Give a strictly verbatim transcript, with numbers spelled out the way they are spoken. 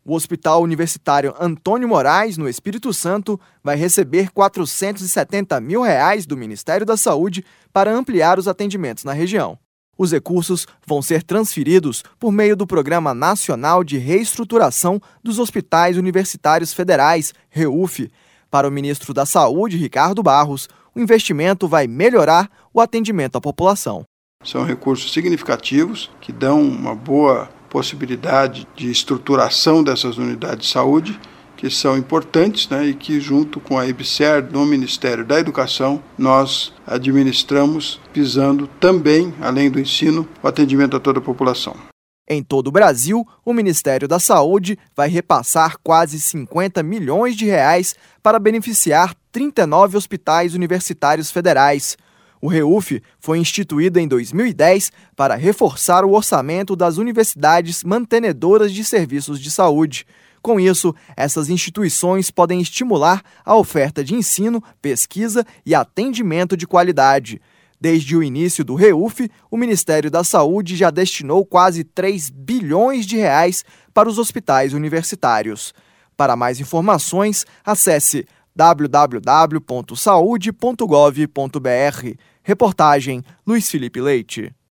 O Hospital Universitário Antônio Moraes, no Espírito Santo, vai receber quatrocentos e setenta mil reais do Ministério da Saúde para ampliar os atendimentos na região. Os recursos vão ser transferidos por meio do Programa Nacional de Reestruturação dos Hospitais Universitários Federais, REUF. Para o ministro da Saúde, Ricardo Barros, o investimento vai melhorar o atendimento à população. São recursos significativos que dão uma boa possibilidade de estruturação dessas unidades de saúde, que são importantes, né, e que, junto com a EBSER, no Ministério da Educação, nós administramos, visando também, além do ensino, o atendimento a toda a população. Em todo o Brasil, o Ministério da Saúde vai repassar quase cinquenta milhões de reais para beneficiar trinta e nove hospitais universitários federais. O REUF foi instituído em dois mil e dez para reforçar o orçamento das universidades mantenedoras de serviços de saúde. Com isso, essas instituições podem estimular a oferta de ensino, pesquisa e atendimento de qualidade. Desde o início do REUF, o Ministério da Saúde já destinou quase três bilhões de reais para os hospitais universitários. Para mais informações, acesse w w w ponto saude ponto gov ponto b r. Reportagem Luiz Felipe Leite.